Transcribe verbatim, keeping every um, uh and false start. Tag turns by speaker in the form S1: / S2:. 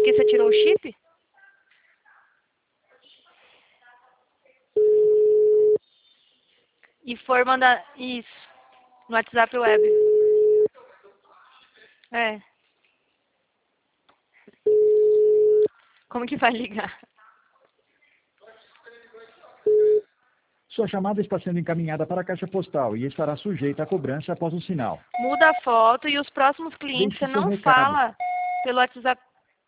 S1: porque você tirou o chip? E for mandar isso no WhatsApp Web. É. Como que vai ligar?
S2: Sua chamada está sendo encaminhada para a caixa postal e estará sujeita a cobrança após o sinal.
S1: Muda a foto e os próximos clientes
S2: Deixe
S1: você
S2: seu
S1: não
S2: recado.
S1: fala pelo WhatsApp.